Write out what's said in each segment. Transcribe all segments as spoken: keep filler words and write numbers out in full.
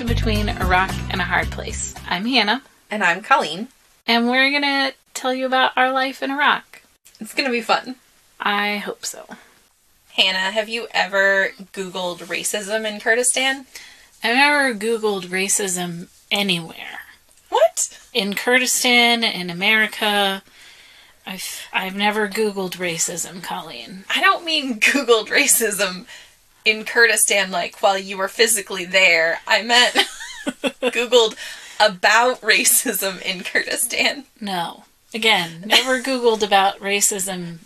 in between a rock and a hard place. I'm Hannah. And I'm Colleen. And we're going to tell you about our life in Iraq. It's going to be fun. I hope so. Hannah, have you ever Googled racism in Kurdistan? I've never Googled racism anywhere. What? In Kurdistan, in America, I've, I've never Googled racism, Colleen. I don't mean Googled racism in Kurdistan, like, while you were physically there. I meant Googled about racism in Kurdistan. No. Again, never Googled about racism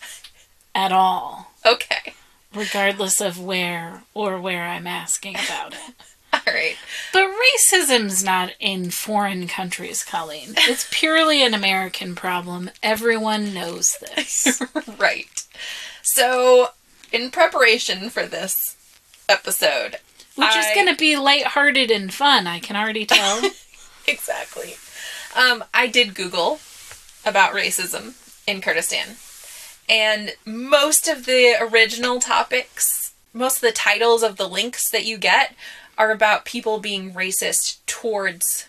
at all. Okay. Regardless of where or where I'm asking about it. All right. But racism's not in foreign countries, Colleen. It's purely an American problem. Everyone knows this. Right. So, in preparation for this episode, Which I... is going to be lighthearted and fun, I can already tell. Exactly. Um, I did Google about racism in Kurdistan. And most of the original topics, most of the titles of the links that you get are about people being racist towards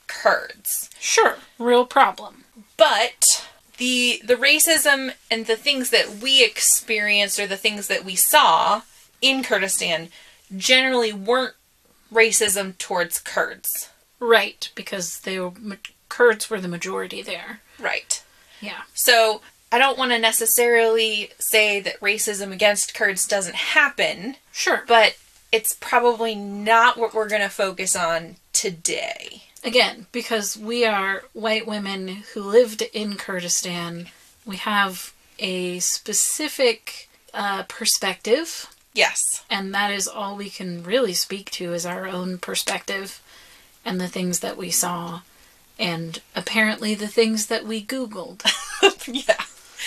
Kurds. Sure, real problem. But the the racism and the things that we experienced or the things that we saw in Kurdistan generally weren't racism towards Kurds. Right, because they were, Kurds were the majority there. Right. Yeah. So I don't want to necessarily say that racism against Kurds doesn't happen. Sure. But it's probably not what we're going to focus on today. Again, because we are white women who lived in Kurdistan, we have a specific uh, perspective. Yes. And that is all we can really speak to is our own perspective and the things that we saw and apparently the things that we Googled. Yeah.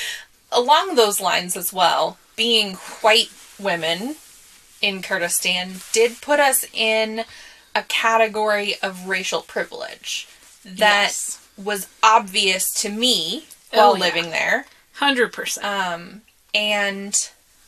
Along those lines as well, being white women in Kurdistan did put us in a category of racial privilege that Yes. was obvious to me while Oh, yeah. living there. one hundred percent. Um, and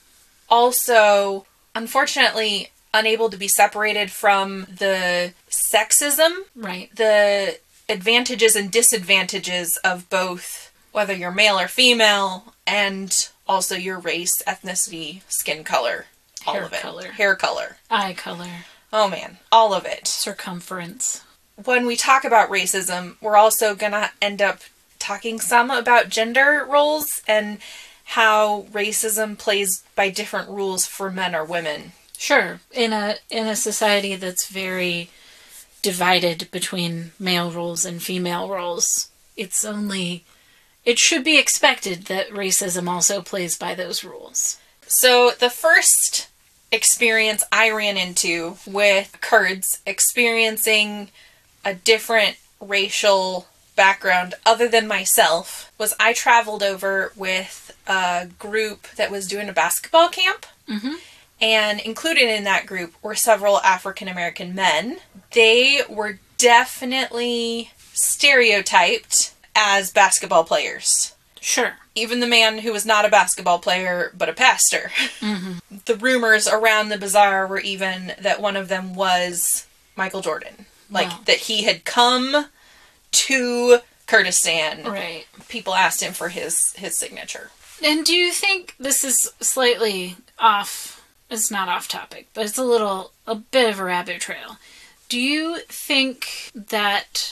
also, unfortunately, unable to be separated from the sexism, Right. the advantages and disadvantages of both, whether you're male or female, and also your race, ethnicity, skin color, all Hair of it. color. Hair color. Eye color. Oh man, all of it. Circumference. When we talk about racism, we're also gonna end up talking some about gender roles and how racism plays by different rules for men or women. Sure. In a in a society that's very divided between male roles and female roles, it's only it should be expected that racism also plays by those rules. So the first experience I ran into with Kurds experiencing a different racial background other than myself was I traveled over with a group that was doing a basketball camp. Mm-hmm. And included in that group were several African American men. They were definitely stereotyped as basketball players. Sure. Even the man who was not a basketball player, but a pastor. Mm-hmm. The rumors around the bazaar were even that one of them was Michael Jordan. Like, Wow. that he had come to Kurdistan. Right. People asked him for his, his signature. And do you think this is slightly off, it's not off topic, but it's a little, a bit of a rabbit trail. Do you think that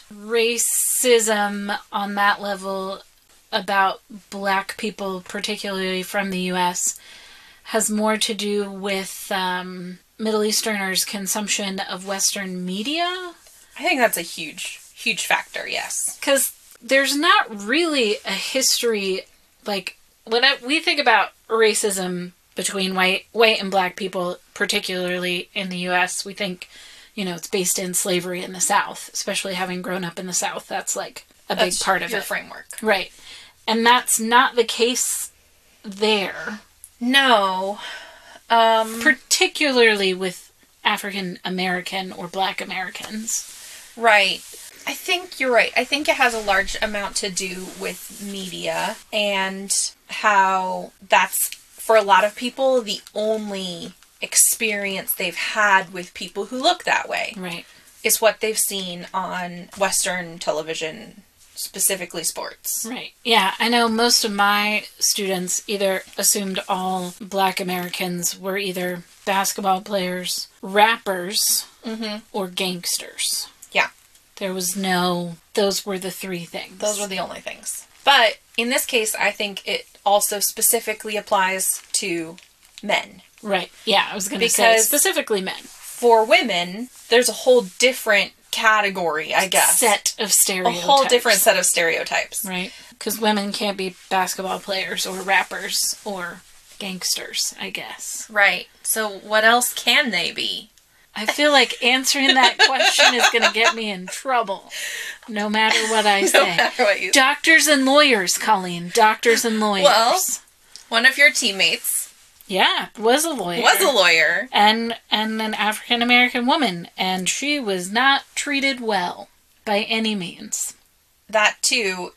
racism on that level about black people, particularly from the U S, has more to do with um, Middle Easterners' consumption of Western media? I think that's a huge, huge factor, yes. Because there's not really a history, like, when I, we think about racism between white white and black people, particularly in the U S, we think, you know, it's based in slavery in the South, especially having grown up in the South. That's, like, a That's big part of your it. framework. Right. And that's not the case there. No. Um, Particularly with African American or Black Americans. right. I think you're right. I think it has a large amount to do with media and how that's, for a lot of people, the only experience they've had with people who look that way. Right. is what they've seen on Western television, specifically sports. Right. Yeah, I know most of my students either assumed all Black Americans were either basketball players, rappers, Mm-hmm. or gangsters. Yeah. There was no... Those were the three things. Those were the only things. But in this case, I think it also specifically applies to men. Right. Yeah, I was going to say Because specifically men. For women, there's a whole different category, I guess. Set of A stereotypes. whole different set of stereotypes. Right. Because women can't be basketball players or rappers or gangsters, I guess. Right. So what else can they be? I feel like answering that question is going to get me in trouble, no matter what I say. No matter what you say. Doctors and lawyers, Colleen. Doctors and lawyers. Well, one of your teammates yeah, was a lawyer. was a lawyer. And, and an African-American woman, and she was not treated well by any means. That, too,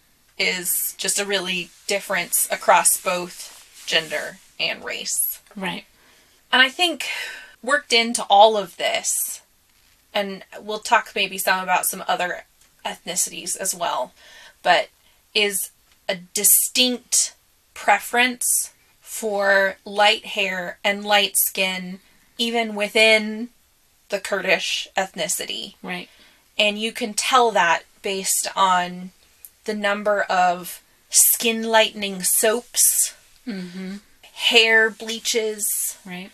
is just a really difference across both gender and race. Right. And I think worked into all of this, and we'll talk maybe some about some other ethnicities as well, but is a distinct preference for light hair and light skin, even within the Kurdish ethnicity. Right. And you can tell that based on the number of skin lightening soaps, Mm-hmm. hair bleaches, Right.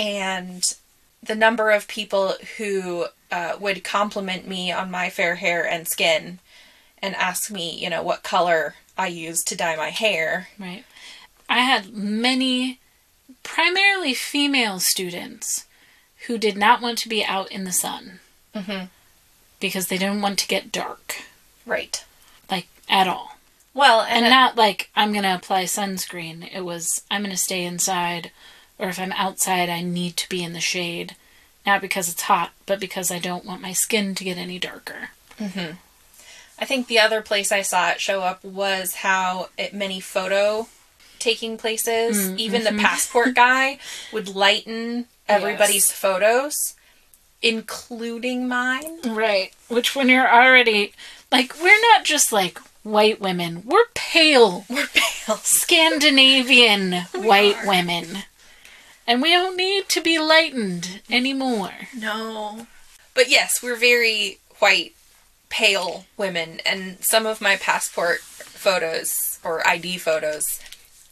and the number of people who uh, would compliment me on my fair hair and skin and ask me, you know, what color I use to dye my hair. Right. I had many, primarily female students, who did not want to be out in the sun. Mm-hmm. Because they didn't want to get dark. Right. Like, at all. Well, and, And it- not like, I'm going to apply sunscreen. It was, I'm going to stay inside. Or if I'm outside, I need to be in the shade. Not because it's hot, but because I don't want my skin to get any darker. Mm-hmm. I think the other place I saw it show up was how at many photo taking places, Mm, even mhm. the passport guy would lighten everybody's Yes. photos, including mine. Right. Which when you're already, like, we're not just like white women. We're pale, We're pale. Scandinavian white are. women. And we don't need to be lightened anymore. No. But yes, we're very white, pale women, and some of my passport photos, or I D photos,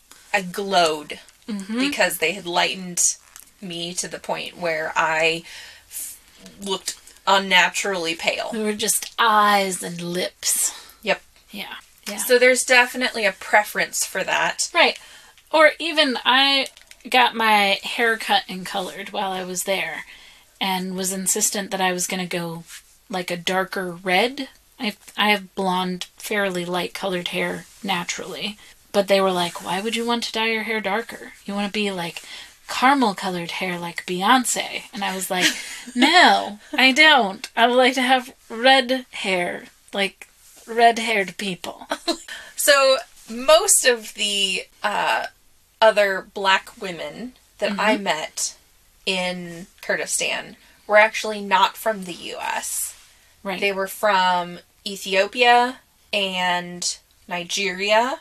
I glowed Mm-hmm. because they had lightened me to the point where I f- looked unnaturally pale. We were just eyes and lips. Yep. Yeah. Yeah. So there's definitely a preference for that. Right. Or even I got my hair cut and colored while I was there and was insistent that I was going to go like a darker red. I I have blonde, fairly light colored hair naturally. But they were like, why would you want to dye your hair darker? You want to be like caramel colored hair like Beyonce. And I was like, no, I don't. I would like to have red hair like red haired people. So most of the uh, other black women that I met in Kurdistan were actually not from the U S. Right. They were from Ethiopia and Nigeria,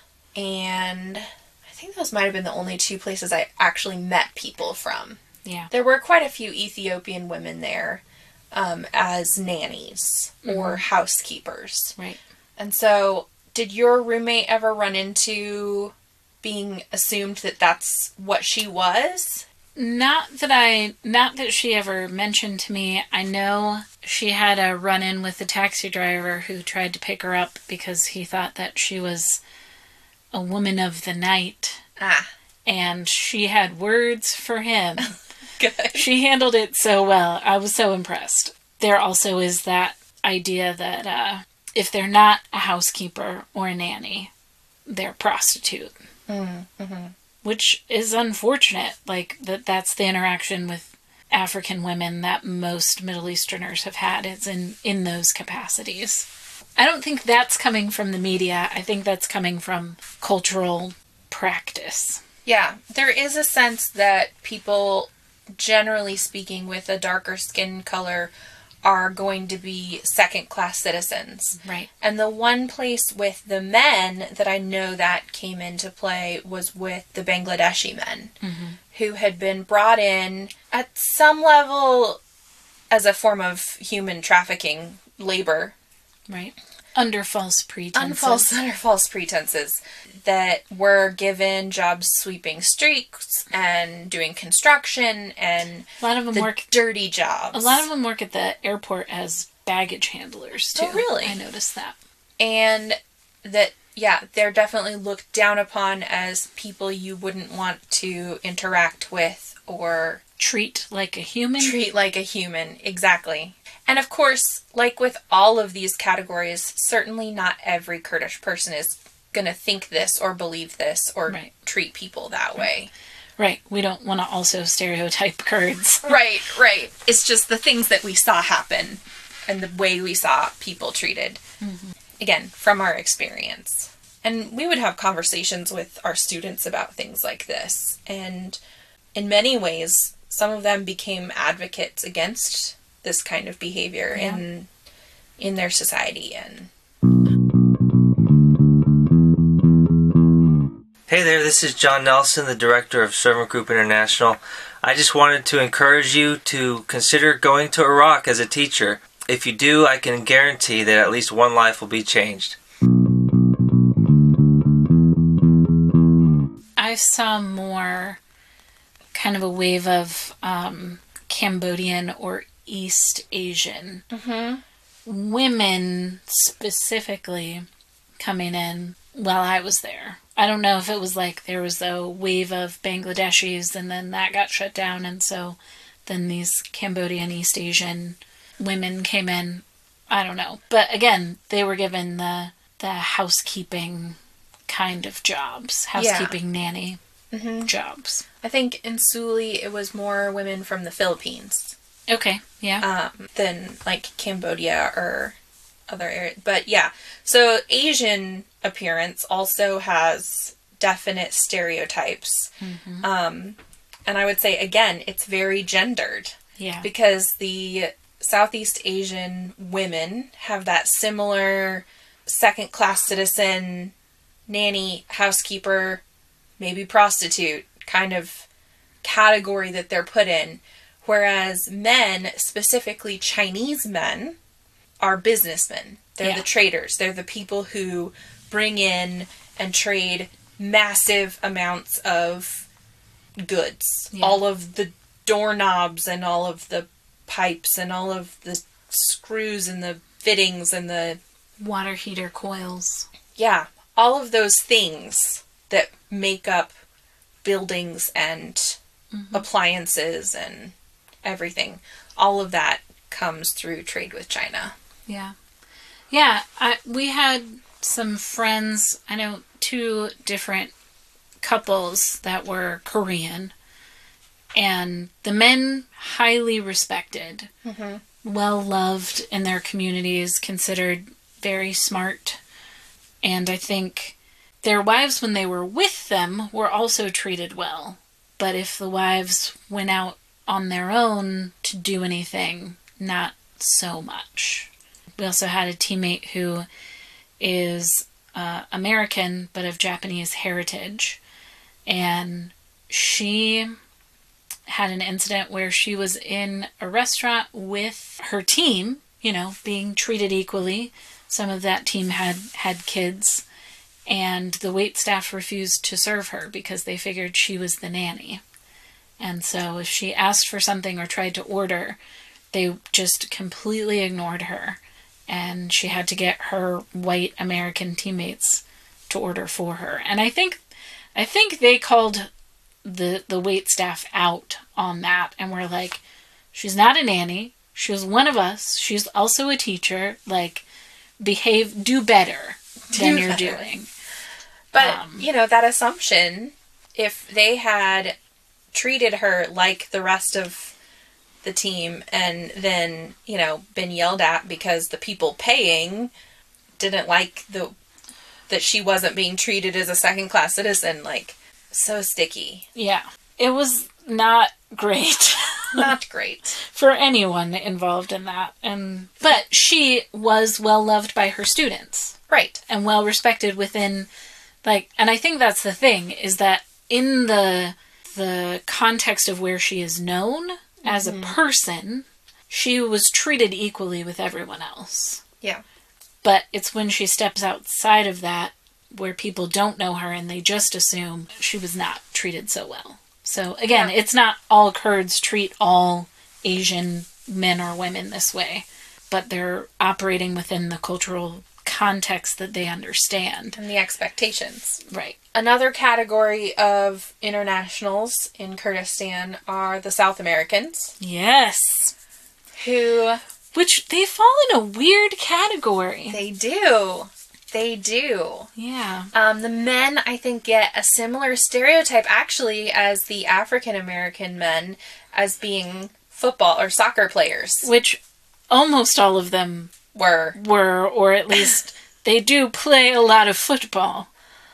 and I think those might have been the only two places I actually met people from. Yeah. There were quite a few Ethiopian women there um, as nannies or housekeepers. Right. And so, did your roommate ever run into being assumed that that's what she was? Not that I, not that she ever mentioned to me. I know she had a run-in with the taxi driver who tried to pick her up because he thought that she was a woman of the night. Ah, And she had words for him. good. She handled it so well. I was so impressed. There also is that idea that uh, if they're not a housekeeper or a nanny, they're a prostitute. Mm-hmm. Which is unfortunate. Like, that that's the interaction with African women that most Middle Easterners have had, is in, in those capacities. I don't think that's coming from the media. I think that's coming from cultural practice. Yeah, there is a sense that people, generally speaking, with a darker skin color are going to be second-class citizens. Right. And the one place with the men that I know that came into play was with the Bangladeshi men, mm-hmm. who had been brought in at some level as a form of human trafficking labor. Right. Under false pretenses. False, under false pretenses. That were given jobs sweeping streets and doing construction and a lot of them the work dirty jobs. A lot of them work at the airport as baggage handlers too. Oh, really? I noticed that. And that, yeah, they're definitely looked down upon as people you wouldn't want to interact with or treat like a human. Treat like a human, exactly. And of course, like with all of these categories, certainly not every Kurdish person is going to think this or believe this or right. treat people that way. Right. We don't want to also stereotype Kurds. Right, right. It's just the things that we saw happen and the way we saw people treated. Mm-hmm. Again, from our experience. And we would have conversations with our students about things like this. And in many ways, some of them became advocates against this kind of behavior yeah. in in their society. And hey there, this is John Nelson, the director of Servant Group International. I just wanted to encourage you to consider going to Iraq as a teacher. If you do, I can guarantee that at least one life will be changed. I saw more kind of a wave of um, Cambodian or East Asian mm-hmm. women specifically coming in while I was there. I don't know if it was like there was a wave of Bangladeshis and then that got shut down, and so then these Cambodian East Asian women came in. I don't know. But again, they were given the the housekeeping kind of jobs. Housekeeping yeah. nanny mm-hmm. jobs. I think in Suli it was more women from the Philippines. Okay, yeah. Um, than like Cambodia or other areas. But yeah, so Asian appearance also has definite stereotypes. Mm-hmm. Um, and I would say, again, it's very gendered. Yeah. Because the Southeast Asian women have that similar second-class citizen, nanny, housekeeper, maybe prostitute kind of category that they're put in. Whereas men, specifically Chinese men, are businessmen. They're yeah. the traders. They're the people who bring in and trade massive amounts of goods. Yeah. All of the doorknobs and all of the pipes and all of the screws and the fittings and the water heater coils. Yeah. All of those things that make up buildings and mm-hmm. appliances and everything. All of that comes through trade with China. Yeah. Yeah, I, we had some friends, I know two different couples that were Korean, and the men highly respected, mm-hmm. well loved in their communities, considered very smart, and I think their wives, when they were with them, were also treated well. But if the wives went out on their own to do anything, not so much. We also had a teammate who is uh, American but of Japanese heritage, and she had an incident where she was in a restaurant with her team, you know, being treated equally. Some of that team had had kids, and the wait staff refused to serve her because they figured she was the nanny. And so if she asked for something or tried to order, they just completely ignored her, and she had to get her white American teammates to order for her. And I think I think they called the the wait staff out on that and were like, she's not a nanny, she was one of us, she's also a teacher, like, behave, do better than do you're better. doing. But, um, you know, that assumption, if they had treated her like the rest of the team and then, you know, been yelled at because the people paying didn't like the that she wasn't being treated as a second-class citizen, like, so sticky. Yeah. It was not great. Not great. For anyone involved in that. And but she was well loved by her students. Right. And well respected within, like, and I think that's the thing, is that in the the context of where she is known mm-hmm. as a person, she was treated equally with everyone else. Yeah. But it's when she steps outside of that where people don't know her and they just assume she was not treated so well. So again, yeah. it's not all Kurds treat all Asian men or women this way, but they're operating within the cultural context that they understand. And the expectations. Right. Another category of internationals in Kurdistan are the South Americans. Yes. Who... Which, they fall in a weird category. They do. They do. Yeah. Um, the men, I think, get a similar stereotype, actually, as the African-American men as being football or soccer players. Which almost all of them were. Were, or at least they do play a lot of football.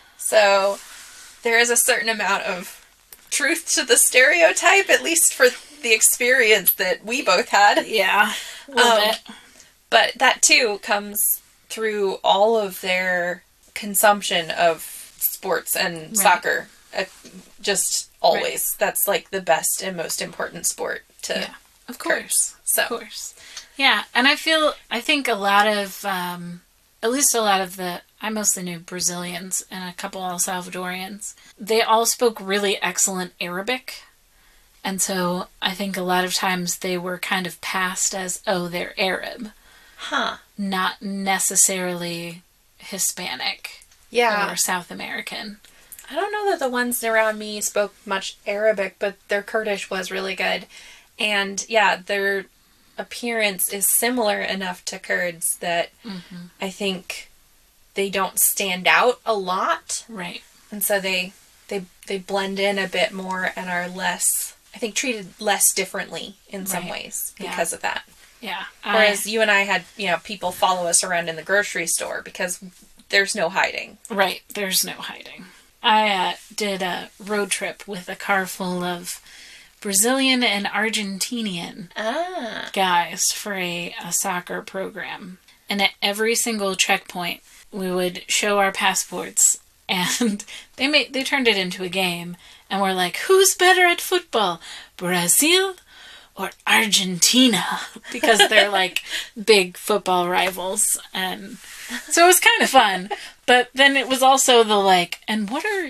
So, there is a certain amount of truth to the stereotype, at least for the experience that we both had. Yeah. A little um, bit. But that, too, comes through all of their consumption of sports and right. soccer. Uh, just always. Right. That's like the best and most important sport to yeah, of course. Kurds. So. Of course. Yeah, and I feel, I think a lot of, um, at least a lot of the, I mostly knew Brazilians and a couple El Salvadorians. They all spoke really excellent Arabic. And so I think a lot of times they were kind of passed as, oh, they're Arab. Huh. Not necessarily Hispanic. Yeah. Or South American. I don't know that the ones around me spoke much Arabic, but their Kurdish was really good. And yeah, their appearance is similar enough to Kurds that mm-hmm. I think they don't stand out a lot. Right. And so they, they, they blend in a bit more and are less, I think, treated less differently in some right. ways because yeah. of that. Yeah. Whereas I, you and I had, you know, people follow us around in the grocery store because there's no hiding. Right. There's no hiding. I uh, did a road trip with a car full of Brazilian and Argentinian ah. guys for a, a soccer program. And at every single checkpoint, we would show our passports, and they made they turned it into a game. And we're like, who's better at football, Brazil or Argentina? Because they're like big football rivals. And so it was kind of fun. But then it was also the like, and what are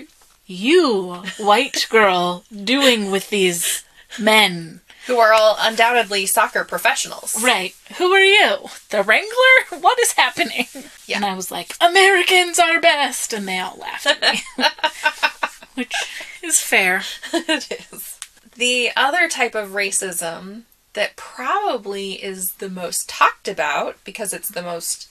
you, white girl, doing with these men? Who are all undoubtedly soccer professionals. Right. Who are you? The Wrangler? What is happening? Yeah. And I was like, Americans are best. And they all laughed at me. Which is fair. It is. The other type of racism that probably is the most talked about, because it's the most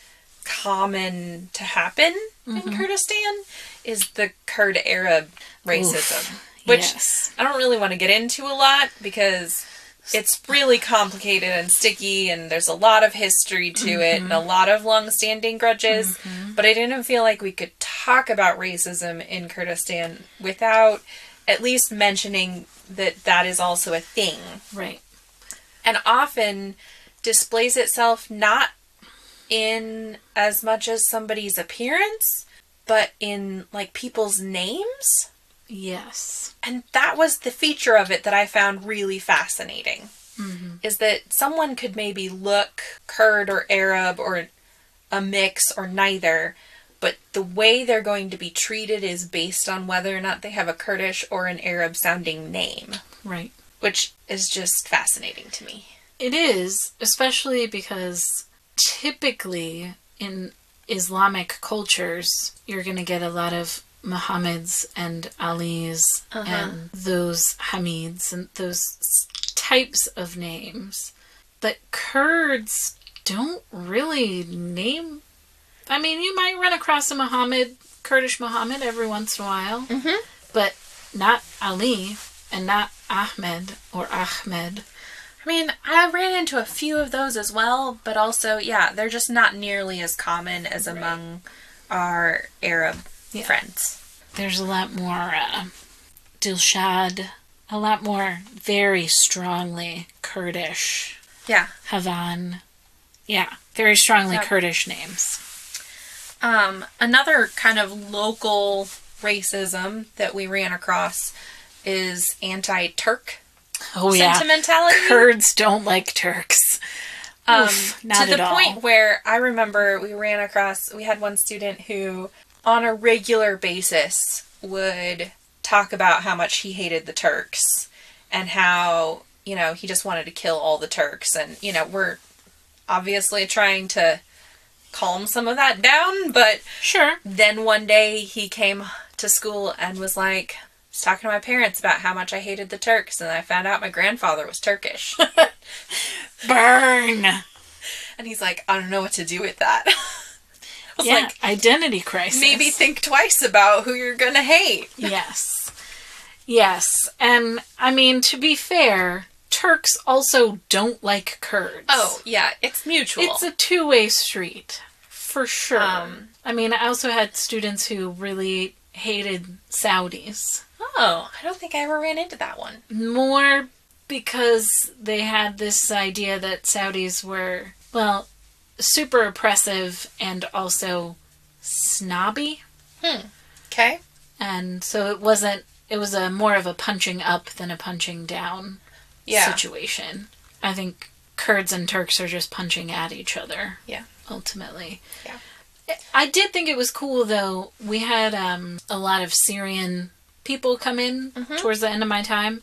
common to happen mm-hmm. in Kurdistan, is the Kurd Arab racism. Oof, which yes. I don't really want to get into a lot because it's really complicated and sticky, and there's a lot of history to mm-hmm. it and a lot of long-standing grudges. Mm-hmm. But I didn't feel like we could talk about racism in Kurdistan without at least mentioning that that is also a thing. Right. And often displays itself not in as much as somebody's appearance, but in, like, people's names. Yes. And that was the feature of it that I found really fascinating. Mm-hmm. Is that someone could maybe look Kurd or Arab or a mix or neither, but the way they're going to be treated is based on whether or not they have a Kurdish or an Arab sounding name. Right. Which is just fascinating to me. It is, especially because typically in Islamic cultures, you're going to get a lot of Muhammads and Alis uh-huh. and those Hamids and those types of names. But Kurds don't really name... I mean, you might run across a Muhammad, Kurdish Muhammad every once in a while, mm-hmm. but not Ali and not Ahmed or Ahmed. I mean, I ran into a few of those as well, but also, yeah, they're just not nearly as common as right. among our Arab yeah. friends. There's a lot more uh, Dilshad, a lot more very strongly Kurdish. Yeah. Havan. Yeah, very strongly Yep. Kurdish names. Um, another kind of local racism that we ran across is anti-Turk Oh yeah. sentimentality. Kurds don't like Turks. Um, Oof, not to the at all. point where I remember we ran across, we had one student who on a regular basis would talk about how much he hated the Turks and how, you know, he just wanted to kill all the Turks. And, you know, we're obviously trying to calm some of that down, but Sure. then one day he came to school and was like, I was talking to my parents about how much I hated the Turks, and I found out my grandfather was Turkish. Burn. And he's like, I don't know what to do with that. I was Yeah, like, identity crisis. maybe think twice about who you're gonna hate. Yes. Yes. And, I mean, to be fair, Turks also don't like Kurds. Oh, yeah, it's mutual. It's a two-way street. For sure. Um, I mean, I also had students who really hated Saudis. oh, I don't think I ever ran into that one. More because they had this idea that Saudis were, well, super oppressive and also snobby. Okay. And so it wasn't, it was a more of a punching up than a punching down Yeah. situation. I think Kurds and Turks are just punching at each other. Yeah. Ultimately. Yeah. I did think it was cool though. We had um, a lot of Syrian people come in Mm-hmm. towards the end of my time,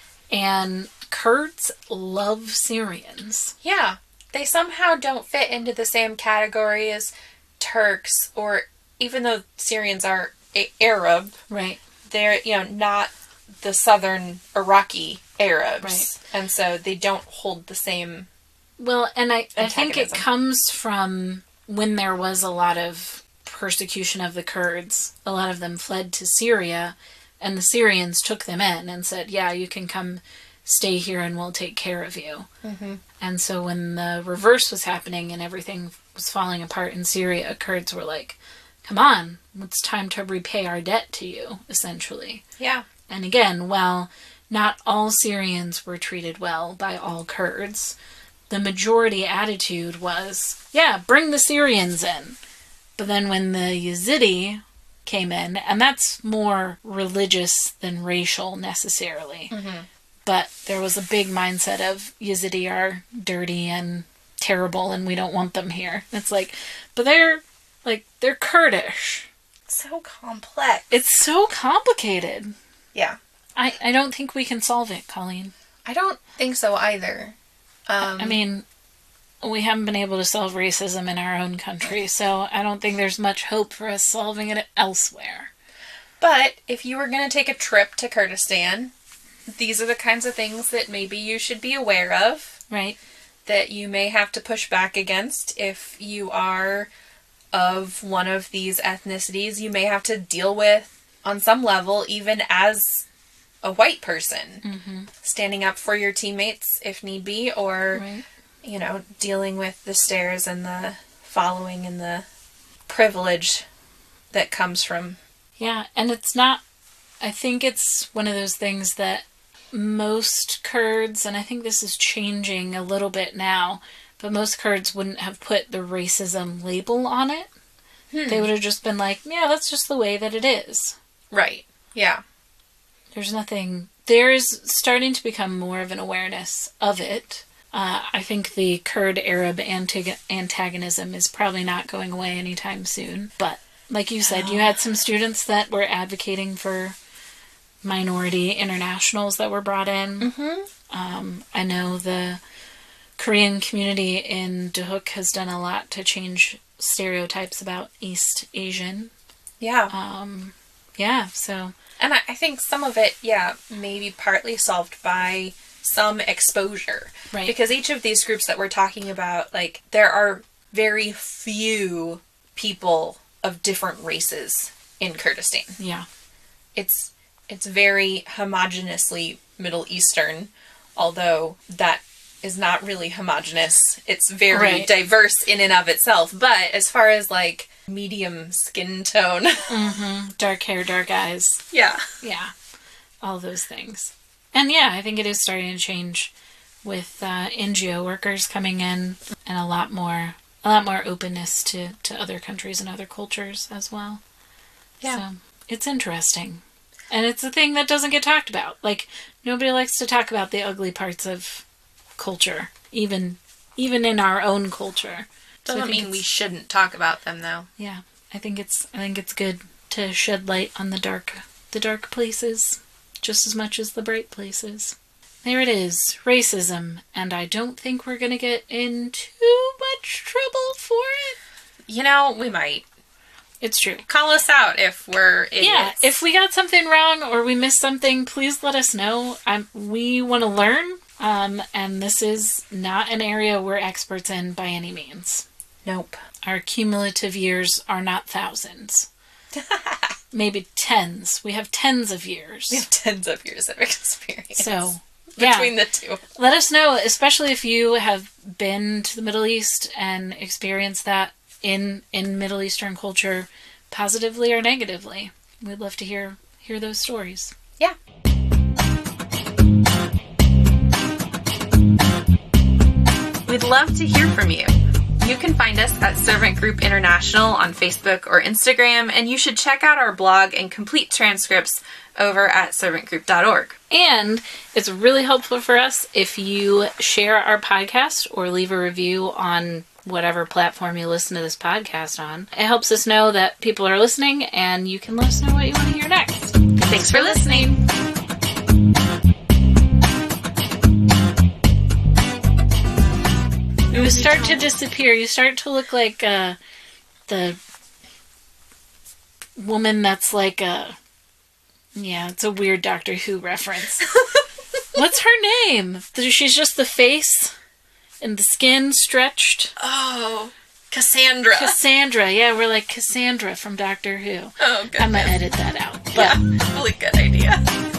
and Kurds love Syrians. Yeah. They somehow don't fit into the same category as Turks, or even though Syrians are a- Arab, Right. they're, you know, not the southern Iraqi Arabs. Right. And so they don't hold the same. Well, and I, I think it Antagonism. comes from when there was a lot of persecution of the Kurds. A lot of them fled to Syria, and the Syrians took them in and said, yeah, you can come stay here and we'll take care of you. Mm-hmm. And so when the reverse was happening and everything was falling apart in Syria, Kurds were like, come on, it's time to repay our debt to you, essentially. Yeah. And again, while not all Syrians were treated well by all Kurds, the majority attitude was, yeah, bring the Syrians in. But then when the Yazidi came in, and that's more religious than racial necessarily, Mm-hmm. but there was a big mindset of Yazidi are dirty and terrible and we don't want them here. It's like, but they're, like, they're Kurdish. So complex. It's so complicated. Yeah. I, I don't think we can solve it, Colleen. I don't think so either. Um, I mean, we haven't been able to solve racism in our own country, so I don't think there's much hope for us solving it elsewhere. but if you were going to take a trip to Kurdistan, these are the kinds of things that maybe you should be aware of, Right? that you may have to push back against if you are of one of these ethnicities. You may have to deal with on some level, even as a white person, Mm-hmm. standing up for your teammates if need be, or, Right. you know, dealing with the stares and the following and the privilege that comes from. Yeah, and it's not, I think it's one of those things that most Kurds, and I think this is changing a little bit now, but most Kurds wouldn't have put the racism label on it. Hmm. They would have just been like, yeah, that's just the way that it is. Right. Yeah. There's nothing, there's starting to become more of an awareness of it. Uh, I think the Kurd-Arab antag- antagonism is probably not going away anytime soon. But, like you said, you had some students that were advocating for minority internationals that were brought in. Mm-hmm. Um, I know the Korean community in Duhok has done a lot to change stereotypes about East Asian. Yeah. Um, yeah, so... And I, I think some of it, yeah, maybe partly solved by some exposure. Right. Because each of these groups that we're talking about, like, there are very few people of different races in Kurdistan. Yeah. It's it's very homogeneously Middle Eastern, although that is not really homogenous. It's very Right. diverse in and of itself. But as far as, like, medium skin tone, Mm-hmm. Dark hair, dark eyes. yeah. Yeah. All those things. And yeah, I think it is starting to change with uh, N G O workers coming in and a lot more a lot more openness to, to other countries and other cultures as well. Yeah. So it's interesting. And it's a thing that doesn't get talked about. Like, nobody likes to talk about the ugly parts of culture, even even in our own culture. So I Doesn't think mean we it's- shouldn't talk about them, though. Yeah, I think it's I think it's good to shed light on the dark the dark places just as much as the bright places. There it is, racism, and I don't think we're gonna get in too much trouble for it. You know, we might. It's true. Call us out if we're idiots. Yeah, if we got something wrong or we missed something, please let us know. I'm, we want to learn, um, and this is not an area we're experts in by any means. Nope. Our cumulative years are not thousands. Maybe tens. We have tens of years. We have tens of years of experience. So, yeah. Between the two. Let us know, especially if you have been to the Middle East and experienced that in in Middle Eastern culture, positively or negatively. We'd love to hear hear those stories. Yeah. We'd love to hear from you. You can find us at Servant Group International on Facebook or Instagram, and you should check out our blog and complete transcripts over at servant group dot org. And it's really helpful for us if you share our podcast or leave a review on whatever platform you listen to this podcast on. It helps us know that people are listening, and you can let us know what you want to hear next. Thanks for listening. You start to disappear. You start to look like uh, the woman that's like a... Yeah, it's a weird Doctor Who reference. What's her name? She's just the face and the skin stretched. Oh, Cassandra. Cassandra. Yeah, we're like Cassandra from Doctor Who. Oh, goodness. I'm going to edit that out. But Yeah, really good idea.